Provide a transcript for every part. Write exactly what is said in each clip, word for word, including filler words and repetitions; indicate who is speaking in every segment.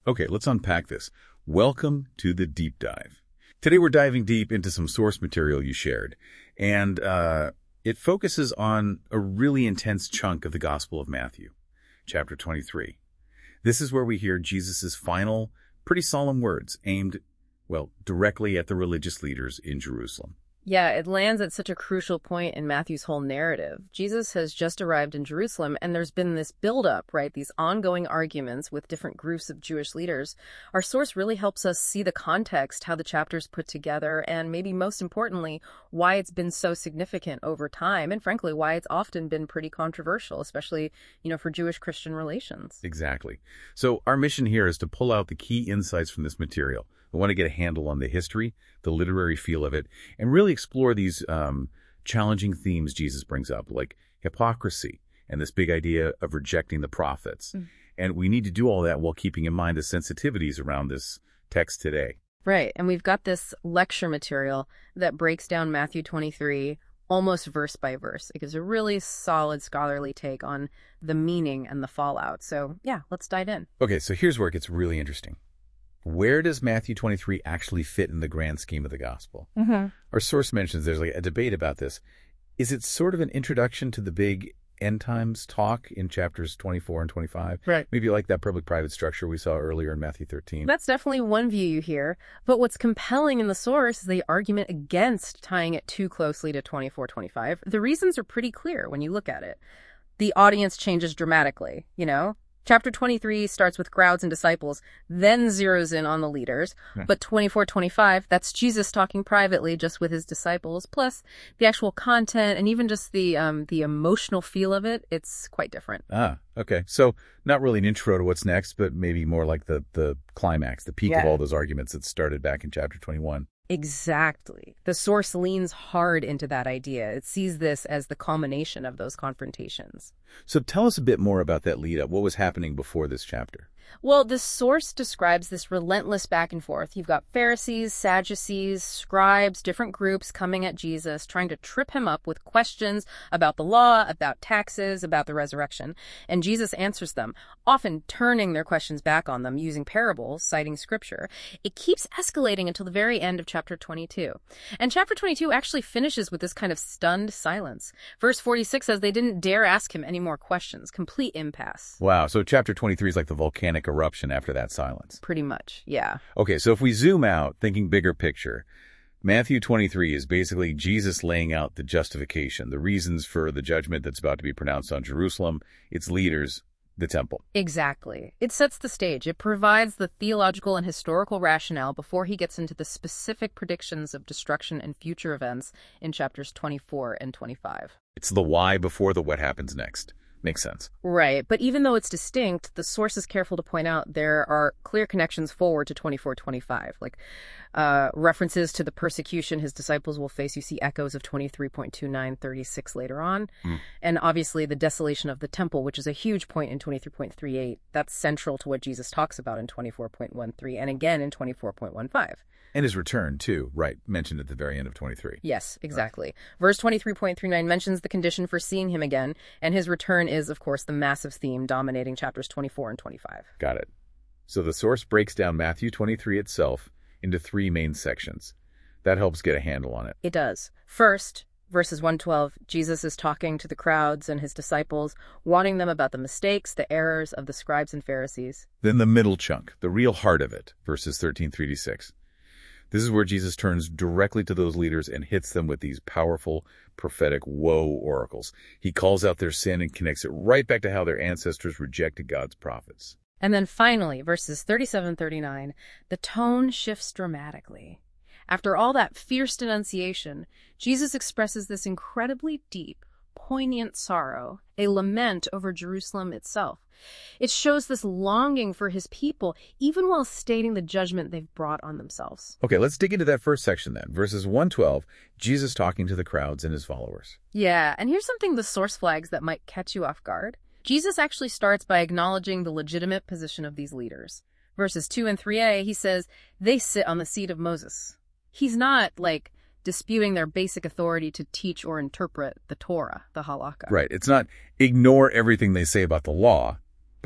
Speaker 1: Okay, let's unpack this. Welcome to the deep dive. Today we're diving deep into some source material you shared, and uh, it focuses on a really intense chunk of the Gospel of Matthew, chapter twenty-three. This is where we hear Jesus' final, pretty solemn words aimed, well, directly at the religious leaders in Jerusalem.
Speaker 2: Yeah, it lands at such a crucial point in Matthew's whole narrative. Jesus has just arrived in Jerusalem, and there's been this buildup, right? These ongoing arguments with different groups of Jewish leaders. Our source really helps us see the context, how the chapter's put together, and maybe most importantly, why it's been so significant over time, and frankly, why it's often been pretty controversial, especially, you know, for Jewish-Christian relations.
Speaker 1: Exactly. So our mission here is to pull out the key insights from this material. We want to get a handle on the history, the literary feel of it, and really explore these um, challenging themes Jesus brings up, like hypocrisy and this big idea of rejecting the prophets. Mm. And we need to do all that while keeping in mind the sensitivities around this text today.
Speaker 2: Right. And we've got this lecture material that breaks down Matthew twenty-three almost verse by verse. It gives a really solid scholarly take on the meaning and the fallout. So, yeah, let's dive in.
Speaker 1: Okay, so here's where it gets really interesting. Where does Matthew twenty-three actually fit in the grand scheme of the gospel? Mm-hmm. Our source mentions there's like a debate about this. Is it sort of an introduction to the big end times talk in chapters twenty-four and twenty-five?
Speaker 2: Right.
Speaker 1: Maybe like that public-private structure we saw earlier in Matthew thirteen.
Speaker 2: That's definitely one view you hear. But what's compelling in the source is the argument against tying it too closely to twenty-four twenty-five. The reasons are pretty clear when you look at it. The audience changes dramatically, you know? Chapter twenty-three starts with crowds and disciples, then zeroes in on the leaders. Yeah. But twenty-four twenty-five, that's Jesus talking privately just with his disciples, plus the actual content and even just the um, the emotional feel of it, it's quite different.
Speaker 1: Ah, okay. So not really an intro to what's next, but maybe more like the, the climax, the peak yeah. of all those arguments that started back in chapter twenty-one.
Speaker 2: Exactly. The source leans hard into that idea. It sees this as the culmination of those confrontations.
Speaker 1: So tell us a bit more about that lead up. What was happening before this chapter?
Speaker 2: Well, the source describes this relentless back and forth. You've got Pharisees, Sadducees, scribes, different groups coming at Jesus, trying to trip him up with questions about the law, about taxes, about the resurrection. And Jesus answers them, often turning their questions back on them using parables, citing scripture. It keeps escalating until the very end of chapter twenty-two. And chapter twenty-two actually finishes with this kind of stunned silence. Verse forty-six says they didn't dare ask him any more questions. Complete impasse.
Speaker 1: Wow. So chapter twenty-three is like the volcanic eruption after that silence.
Speaker 2: Pretty much, yeah.
Speaker 1: Okay, so if we zoom out, thinking bigger picture, Matthew twenty-three is basically Jesus laying out the justification, the reasons for the judgment that's about to be pronounced on Jerusalem, its leaders, the temple.
Speaker 2: Exactly. It sets the stage. It provides the theological and historical rationale before he gets into the specific predictions of destruction and future events in chapters twenty-four and twenty-five.
Speaker 1: It's the why before the what happens next. Makes sense.
Speaker 2: Right. But even though it's distinct, the source is careful to point out there are clear connections forward to twenty-four twenty-five, like uh, references to the persecution his disciples will face. You see echoes of twenty-three point two nine thirty-six later on. Mm. And obviously the desolation of the temple, which is a huge point in twenty-three point three eight. That's central to what Jesus talks about in twenty-four point one three and again in twenty-four point one five.
Speaker 1: And his return, too, right, mentioned at the very end of twenty-three.
Speaker 2: Yes, exactly. Right. Verse twenty-three point three nine mentions the condition for seeing him again, and his return is, of course, the massive theme dominating chapters twenty-four and twenty-five.
Speaker 1: Got it. So the source breaks down Matthew twenty-three itself into three main sections. That helps get a handle on it.
Speaker 2: It does. First, verses one twelve, Jesus is talking to the crowds and his disciples, warning them about the mistakes, the errors of the scribes and Pharisees.
Speaker 1: Then the middle chunk, the real heart of it, verses thirteen through to six. This is where Jesus turns directly to those leaders and hits them with these powerful, prophetic woe oracles. He calls out their sin and connects it right back to how their ancestors rejected God's prophets.
Speaker 2: And then finally, verses thirty-seven thirty-nine, the tone shifts dramatically. After all that fierce denunciation, Jesus expresses this incredibly deep, poignant sorrow, a lament over Jerusalem itself. It shows this longing for his people, even while stating the judgment they've brought on themselves.
Speaker 1: Okay, let's dig into that first section then. Verses one twelve, Jesus talking to the crowds and his followers.
Speaker 2: Yeah, and here's something the source flags that might catch you off guard. Jesus actually starts by acknowledging the legitimate position of these leaders. Verses two and three a, he says, they sit on the seat of Moses. He's not, like, disputing their basic authority to teach or interpret the Torah, the halakha.
Speaker 1: Right. It's not ignore everything they say about the law, but then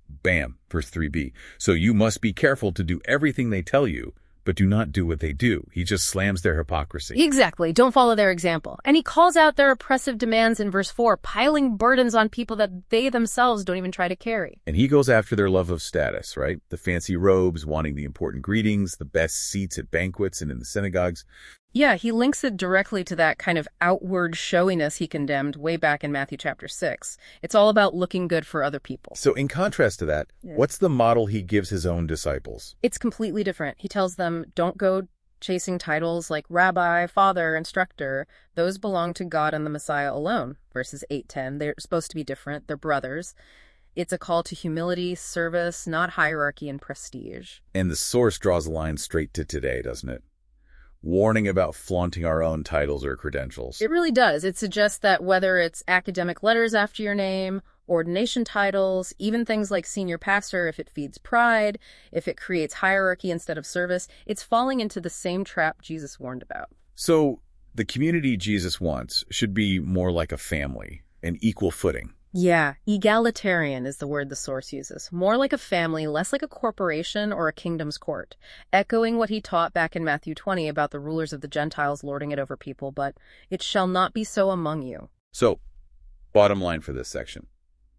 Speaker 1: Bam, verse three b. So you must be careful to do everything they tell you, but do not do what they do. He just slams their hypocrisy.
Speaker 2: Exactly. Don't follow their example. And he calls out their oppressive demands in verse four, piling burdens on people that they themselves don't even try to carry.
Speaker 1: And he goes after their love of status, right? The fancy robes, wanting the important greetings, the best seats at banquets and in the synagogues.
Speaker 2: Yeah, he links it directly to that kind of outward showiness he condemned way back in Matthew chapter six. It's all about looking good for other people.
Speaker 1: So in contrast to that, yeah. What's the model he gives his own disciples?
Speaker 2: It's completely different. He tells them, don't go chasing titles like rabbi, father, instructor. Those belong to God and the Messiah alone. Verses eight, ten. They're supposed to be different. They're brothers. It's a call to humility, service, not hierarchy and prestige.
Speaker 1: And the source draws a line straight to today, doesn't it? Warning about flaunting our own titles or credentials.
Speaker 2: It really does. It suggests that whether it's academic letters after your name, ordination titles, even things like senior pastor, if it feeds pride, if it creates hierarchy instead of service, it's falling into the same trap Jesus warned about.
Speaker 1: So the community Jesus wants should be more like a family, an equal footing.
Speaker 2: Yeah, egalitarian is the word the source uses. More like a family, less like a corporation or a kingdom's court. Echoing what he taught back in Matthew twenty about the rulers of the Gentiles lording it over people, but it shall not be so among you.
Speaker 1: So, bottom line for this section.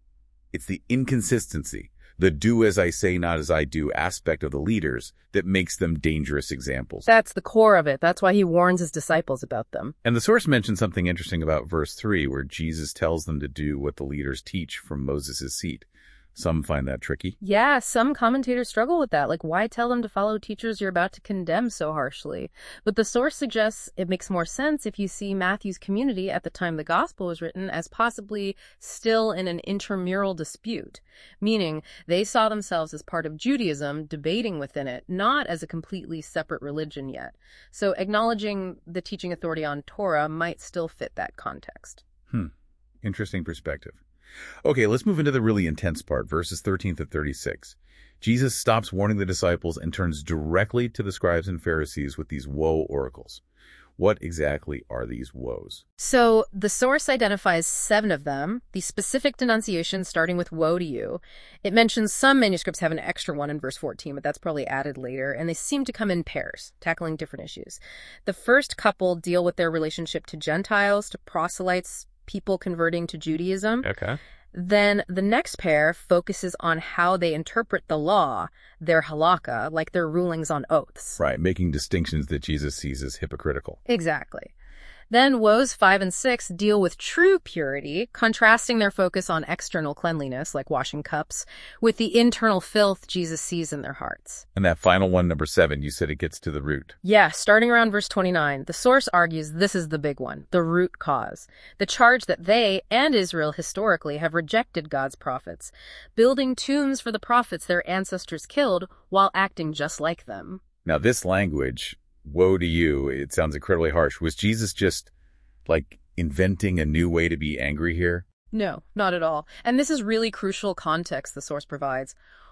Speaker 1: It's the inconsistency, the do as I say, not as I do aspect of the leaders that makes them dangerous examples.
Speaker 2: That's the core of it. That's why he warns his disciples about them.
Speaker 1: And the source mentions something interesting about verse three, where Jesus tells them to do what the leaders teach from Moses' seat. Some find that tricky.
Speaker 2: Yeah, some commentators struggle with that. Like, why tell them to follow teachers you're about to condemn so harshly? But the source suggests it makes more sense if you see Matthew's community at the time the gospel was written as possibly still in an intramural dispute, meaning they saw themselves as part of Judaism, debating within it, not as a completely separate religion yet. So acknowledging the teaching authority on Torah might still fit that context.
Speaker 1: Hmm. Interesting perspective. Okay, let's move into the really intense part, verses thirteen to thirty-six. Jesus stops warning the disciples and turns directly to the scribes and Pharisees with these woe oracles. What exactly are these woes?
Speaker 2: So the source identifies seven of them, the specific denunciation starting with woe to you. It mentions some manuscripts have an extra one in verse fourteen, but that's probably added later, and they seem to come in pairs, tackling different issues. The first couple deal with their relationship to Gentiles, to proselytes, people converting to Judaism.
Speaker 1: Okay.
Speaker 2: Then the next pair focuses on how they interpret the law, their halakha, like their rulings on oaths.
Speaker 1: Right, making distinctions that Jesus sees as hypocritical.
Speaker 2: Exactly. Then woes five and six deal with true purity, contrasting their focus on external cleanliness, like washing cups, with the internal filth Jesus sees in their hearts.
Speaker 1: And that final one, number seven, you said it gets to the root.
Speaker 2: Yeah, starting around verse twenty-nine, the source argues this is the big one, the root cause. The charge that they, and Israel historically, have rejected God's prophets, building tombs for the prophets their ancestors killed while acting just like them.
Speaker 1: Now this language, woe to you, it sounds incredibly harsh. Was Jesus just, like, inventing a new way to be angry here?
Speaker 2: No, not at all. And this is really crucial context the source provides.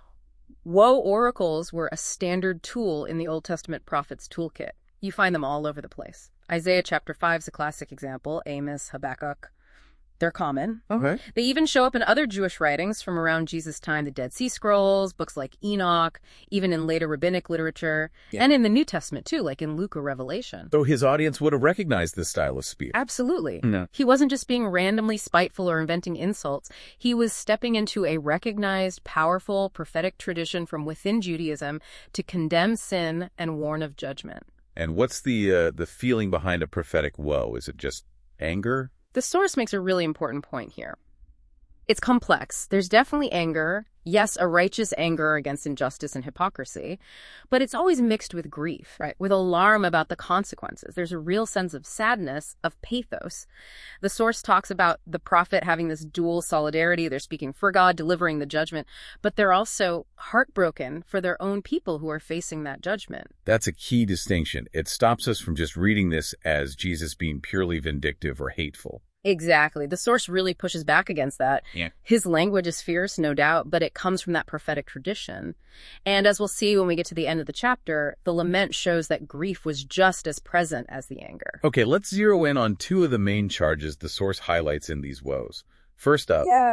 Speaker 2: Woe oracles were a standard tool in the Old Testament prophets' toolkit. You find them all over the place. Isaiah chapter five is a classic example. Amos, Habakkuk. They're common.
Speaker 1: Okay.
Speaker 2: They even show up in other Jewish writings from around Jesus' time, the Dead Sea Scrolls, books like Enoch, even in later rabbinic literature, yeah. And in the New Testament too, like in Luke or Revelation.
Speaker 1: So his audience would have recognized this style of speech.
Speaker 2: Absolutely.
Speaker 1: No.
Speaker 2: He wasn't just being randomly spiteful or inventing insults. He was stepping into a recognized, powerful, prophetic tradition from within Judaism to condemn sin and warn of judgment.
Speaker 1: And what's the uh, the feeling behind a prophetic woe? Is it just anger?
Speaker 2: The source makes a really important point here. It's complex. There's definitely anger. Yes, a righteous anger against injustice and hypocrisy, but it's always mixed with grief, right? With alarm about the consequences. There's a real sense of sadness, of pathos. The source talks about the prophet having this dual solidarity. They're speaking for God, delivering the judgment, but they're also heartbroken for their own people who are facing that judgment.
Speaker 1: That's a key distinction. It stops us from just reading this as Jesus being purely vindictive or hateful.
Speaker 2: Exactly. The source really pushes back against that.
Speaker 1: Yeah.
Speaker 2: His language is fierce, no doubt, but it comes from that prophetic tradition. And as we'll see when we get to the end of the chapter, the lament shows that grief was just as present as the anger.
Speaker 1: Okay, let's zero in on two of the main charges the source highlights in these woes. First up,
Speaker 2: yeah.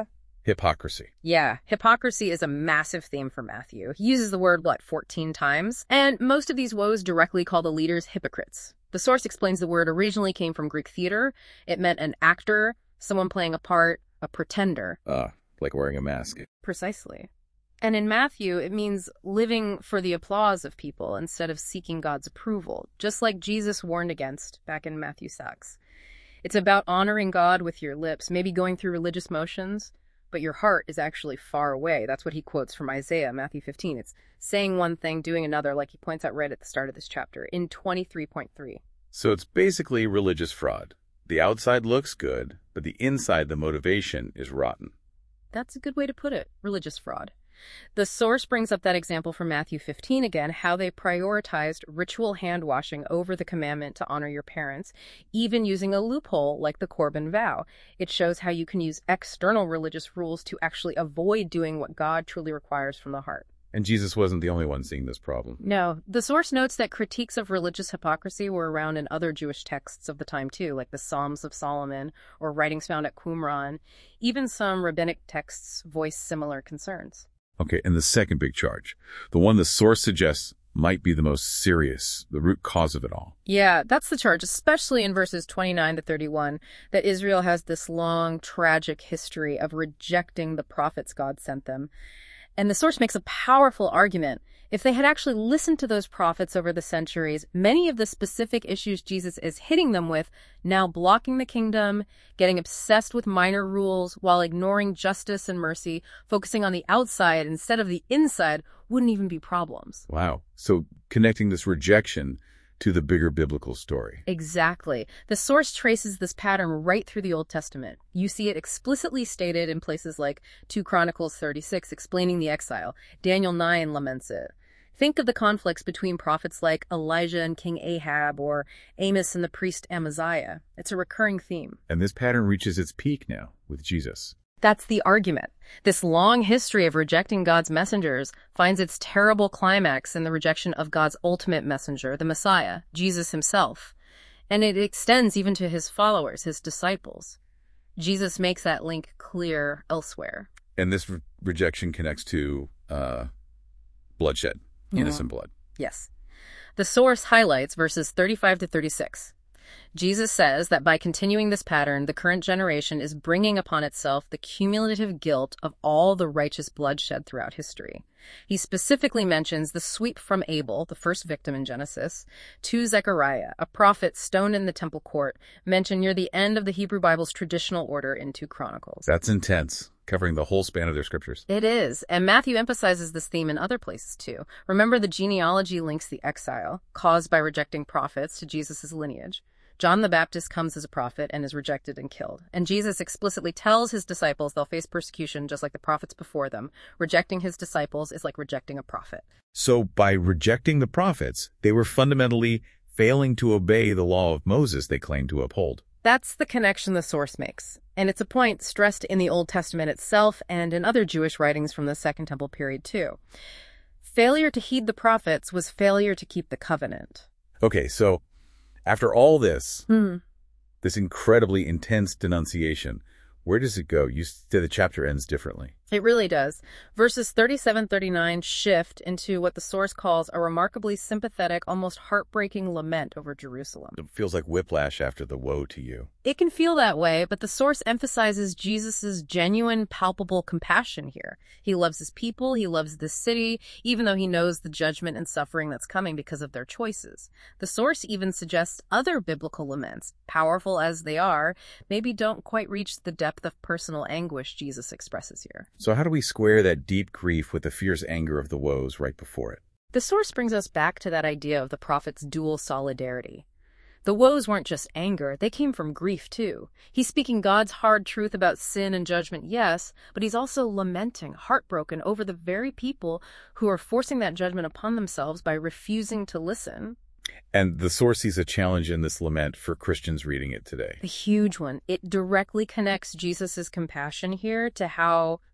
Speaker 1: Hypocrisy.
Speaker 2: Yeah, hypocrisy is a massive theme for Matthew. He uses the word, what, fourteen times? And most of these woes directly call the leaders hypocrites. The source explains the word originally came from Greek theater. It meant an actor, someone playing a part, a pretender.
Speaker 1: Uh, like wearing a mask.
Speaker 2: Precisely. And in Matthew, it means living for the applause of people instead of seeking God's approval, just like Jesus warned against back in Matthew six. It's about honoring God with your lips, maybe going through religious motions, but your heart is actually far away. That's what he quotes from Isaiah, Matthew fifteen. It's saying one thing, doing another, like he points out right at the start of this chapter in twenty-three point three.
Speaker 1: So it's basically religious fraud. The outside looks good, but the inside, the motivation, is rotten.
Speaker 2: That's a good way to put it, religious fraud. The source brings up that example from Matthew fifteen again, how they prioritized ritual hand washing over the commandment to honor your parents, even using a loophole like the Corban vow. It shows how you can use external religious rules to actually avoid doing what God truly requires from the heart.
Speaker 1: And Jesus wasn't the only one seeing this problem.
Speaker 2: No, the source notes that critiques of religious hypocrisy were around in other Jewish texts of the time too, like the Psalms of Solomon or writings found at Qumran. Even some rabbinic texts voice similar concerns.
Speaker 1: Okay, and the second big charge, the one the source suggests might be the most serious, the root cause of it all.
Speaker 2: Yeah, that's the charge, especially in verses twenty-nine to thirty-one, that Israel has this long, tragic history of rejecting the prophets God sent them. And the source makes a powerful argument. If they had actually listened to those prophets over the centuries, many of the specific issues Jesus is hitting them with, now blocking the kingdom, getting obsessed with minor rules while ignoring justice and mercy, focusing on the outside instead of the inside, wouldn't even be problems.
Speaker 1: Wow. So connecting this rejection to the bigger biblical story.
Speaker 2: Exactly. The source traces this pattern right through the Old Testament. You see it explicitly stated in places like Second Chronicles thirty-six, explaining the exile. Daniel nine laments it. Think of the conflicts between prophets like Elijah and King Ahab or Amos and the priest Amaziah. It's a recurring theme.
Speaker 1: And this pattern reaches its peak now with Jesus.
Speaker 2: That's the argument. This long history of rejecting God's messengers finds its terrible climax in the rejection of God's ultimate messenger, the Messiah, Jesus himself. And it extends even to his followers, his disciples. Jesus makes that link clear elsewhere.
Speaker 1: And this re- rejection connects to uh, bloodshed, innocent mm-hmm. blood.
Speaker 2: Yes. The source highlights verses thirty-five to thirty-six. Jesus says that by continuing this pattern, the current generation is bringing upon itself the cumulative guilt of all the righteous bloodshed throughout history. He specifically mentions the sweep from Abel, the first victim in Genesis, to Zechariah, a prophet stoned in the temple court, mentioned near the end of the Hebrew Bible's traditional order in Second Chronicles.
Speaker 1: That's intense, covering the whole span of their scriptures.
Speaker 2: It is, and Matthew emphasizes this theme in other places too. Remember, the genealogy links the exile, caused by rejecting prophets, to Jesus' lineage. John the Baptist comes as a prophet and is rejected and killed. And Jesus explicitly tells his disciples they'll face persecution just like the prophets before them. Rejecting his disciples is like rejecting a prophet.
Speaker 1: So by rejecting the prophets, they were fundamentally failing to obey the law of Moses they claimed to uphold.
Speaker 2: That's the connection the source makes. And it's a point stressed in the Old Testament itself and in other Jewish writings from the Second Temple period too. Failure to heed the prophets was failure to keep the covenant.
Speaker 1: Okay, so after all this,
Speaker 2: hmm.
Speaker 1: this incredibly intense denunciation, where does it go? You say the chapter ends differently.
Speaker 2: It really does. Verses thirty-seven thirty-nine shift into what the source calls a remarkably sympathetic, almost heartbreaking lament over Jerusalem.
Speaker 1: It feels like whiplash after the woe to you.
Speaker 2: It can feel that way, but the source emphasizes Jesus' genuine, palpable compassion here. He loves his people, he loves this city, even though he knows the judgment and suffering that's coming because of their choices. The source even suggests other biblical laments, powerful as they are, maybe don't quite reach the depth of personal anguish Jesus expresses here.
Speaker 1: So how do we square that deep grief with the fierce anger of the woes right before it?
Speaker 2: The source brings us back to that idea of the prophet's dual solidarity. The woes weren't just anger, they came from grief too. He's speaking God's hard truth about sin and judgment, yes, but he's also lamenting, heartbroken over the very people who are forcing that judgment upon themselves by refusing to listen.
Speaker 1: And the source sees a challenge in this lament for Christians reading it today.
Speaker 2: A huge one. It directly connects Jesus' compassion here to how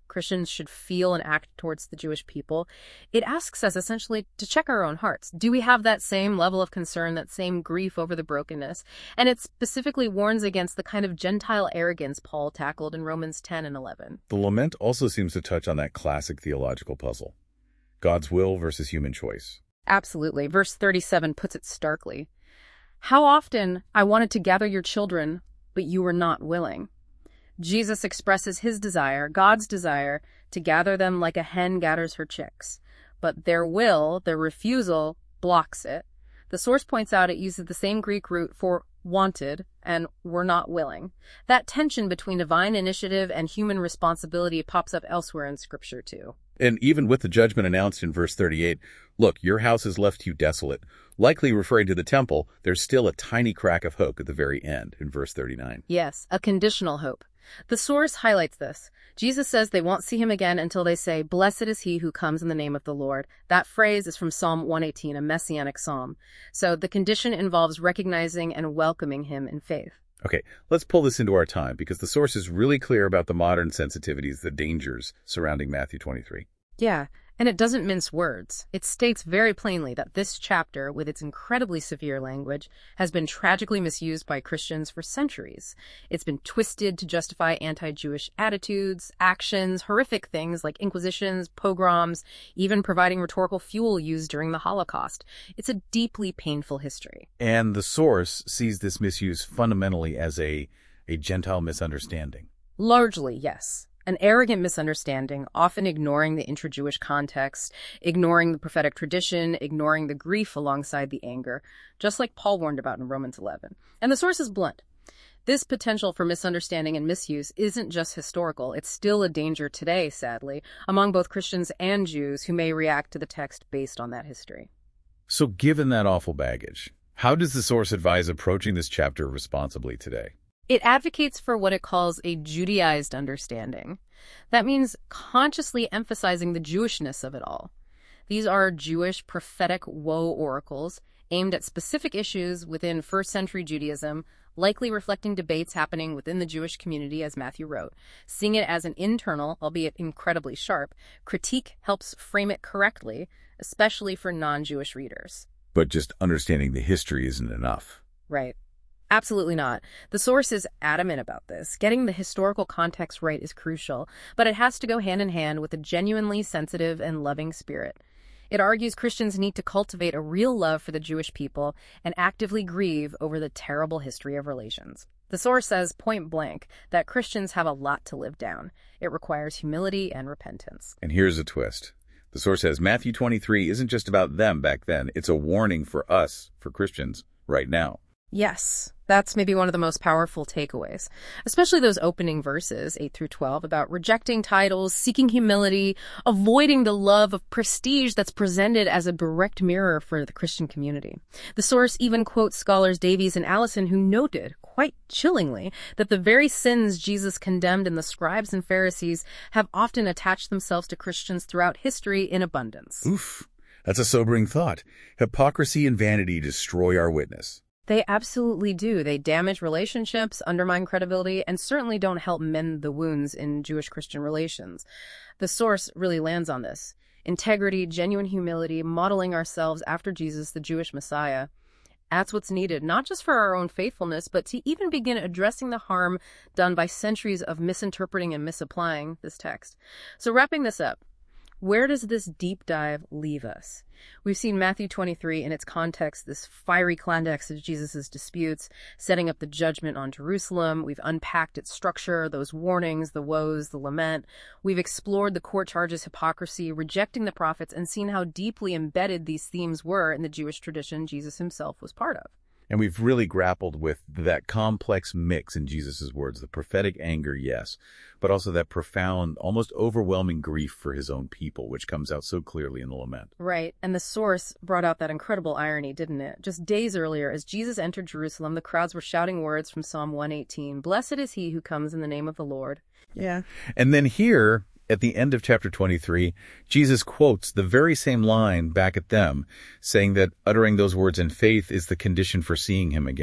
Speaker 2: Christians should feel and act towards the Jewish people, it asks us essentially to check our own hearts. Do we have that same level of concern, that same grief over the brokenness? And it specifically warns against the kind of Gentile arrogance Paul tackled in Romans ten and eleven.
Speaker 1: The lament also seems to touch on that classic theological puzzle: God's will versus human choice.
Speaker 2: Absolutely. Verse thirty-seven puts it starkly. How often I wanted to gather your children, but you were not willing. Jesus expresses his desire, God's desire, to gather them like a hen gathers her chicks. But their will, their refusal, blocks it. The source points out it uses the same Greek root for wanted and were not willing. That tension between divine initiative and human responsibility pops up elsewhere in Scripture, too.
Speaker 1: And even with the judgment announced in verse thirty-eight, look, your house is left you desolate. Likely referring to the temple, there's still a tiny crack of hope at the very end in verse thirty-nine.
Speaker 2: Yes, a conditional hope. The source highlights this. Jesus says they won't see him again until they say, "Blessed is he who comes in the name of the Lord." That phrase is from Psalm one eighteen, a messianic psalm. So the condition involves recognizing and welcoming him in faith.
Speaker 1: Okay, let's pull this into our time, because the source is really clear about the modern sensitivities, the dangers surrounding Matthew twenty-three.
Speaker 2: Yeah, and it doesn't mince words. It states very plainly that this chapter, with its incredibly severe language, has been tragically misused by Christians for centuries. It's been twisted to justify anti-Jewish attitudes, actions, horrific things like inquisitions, pogroms, even providing rhetorical fuel used during the Holocaust. It's a deeply painful history.
Speaker 1: And the source sees this misuse fundamentally as a, a Gentile misunderstanding.
Speaker 2: Largely, yes. An arrogant misunderstanding, often ignoring the intra-Jewish context, ignoring the prophetic tradition, ignoring the grief alongside the anger, just like Paul warned about in Romans eleven. And the source is blunt. This potential for misunderstanding and misuse isn't just historical. It's still a danger today, sadly, among both Christians and Jews who may react to the text based on that history.
Speaker 1: So given that awful baggage, how does the source advise approaching this chapter responsibly today?
Speaker 2: It advocates for what it calls a Judaized understanding. That means consciously emphasizing the Jewishness of it all. These are Jewish prophetic woe oracles aimed at specific issues within first century Judaism, likely reflecting debates happening within the Jewish community, as Matthew wrote. Seeing it as an internal, albeit incredibly sharp, critique helps frame it correctly, especially for non-Jewish readers.
Speaker 1: But just understanding the history isn't enough.
Speaker 2: Right. Absolutely not. The source is adamant about this. Getting the historical context right is crucial, but it has to go hand in hand with a genuinely sensitive and loving spirit. It argues Christians need to cultivate a real love for the Jewish people and actively grieve over the terrible history of relations. The source says point blank that Christians have a lot to live down. It requires humility and repentance.
Speaker 1: And here's a twist. The source says Matthew twenty-three isn't just about them back then. It's a warning for us, for Christians, right now.
Speaker 2: Yes, that's maybe one of the most powerful takeaways, especially those opening verses, eight through twelve, about rejecting titles, seeking humility, avoiding the love of prestige that's presented as a direct mirror for the Christian community. The source even quotes scholars Davies and Allison, who noted, quite chillingly, that the very sins Jesus condemned in the scribes and Pharisees have often attached themselves to Christians throughout history in abundance.
Speaker 1: Oof, that's a sobering thought. Hypocrisy and vanity destroy our witness.
Speaker 2: They absolutely do. They damage relationships, undermine credibility, and certainly don't help mend the wounds in Jewish-Christian relations. The source really lands on this. Integrity, genuine humility, modeling ourselves after Jesus, the Jewish Messiah. That's what's needed, not just for our own faithfulness, but to even begin addressing the harm done by centuries of misinterpreting and misapplying this text. So wrapping this up, where does this deep dive leave us? We've seen Matthew twenty-three in its context, this fiery climax of Jesus' disputes, setting up the judgment on Jerusalem. We've unpacked its structure, those warnings, the woes, the lament. We've explored the court charges' hypocrisy, rejecting the prophets, and seen how deeply embedded these themes were in the Jewish tradition Jesus himself was part of.
Speaker 1: And we've really grappled with that complex mix in Jesus' words, the prophetic anger, yes, but also that profound, almost overwhelming grief for his own people, which comes out so clearly in the lament.
Speaker 2: Right, and the source brought out that incredible irony, didn't it? Just days earlier, as Jesus entered Jerusalem, the crowds were shouting words from Psalm one eighteen, "Blessed is he who comes in the name of the Lord."
Speaker 1: Yeah. And then here, at the end of chapter twenty-three, Jesus quotes the very same line back at them, saying that uttering those words in faith is the condition for seeing him again.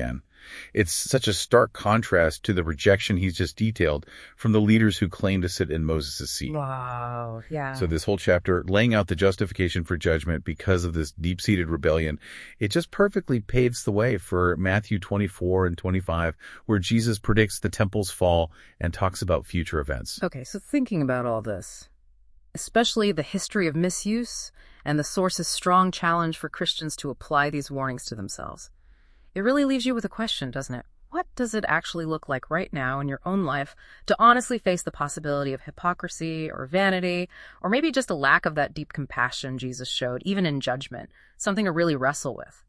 Speaker 1: It's such a stark contrast to the rejection he's just detailed from the leaders who claim to sit in Moses' seat.
Speaker 2: Wow, yeah.
Speaker 1: So this whole chapter, laying out the justification for judgment because of this deep-seated rebellion, it just perfectly paves the way for Matthew twenty-four and twenty-five, where Jesus predicts the temple's fall and talks about future events.
Speaker 2: Okay, so thinking about all this, especially the history of misuse and the source's strong challenge for Christians to apply these warnings to themselves, it really leaves you with a question, doesn't it? What does it actually look like right now in your own life to honestly face the possibility of hypocrisy or vanity, or maybe just a lack of that deep compassion Jesus showed, even in judgment, something to really wrestle with?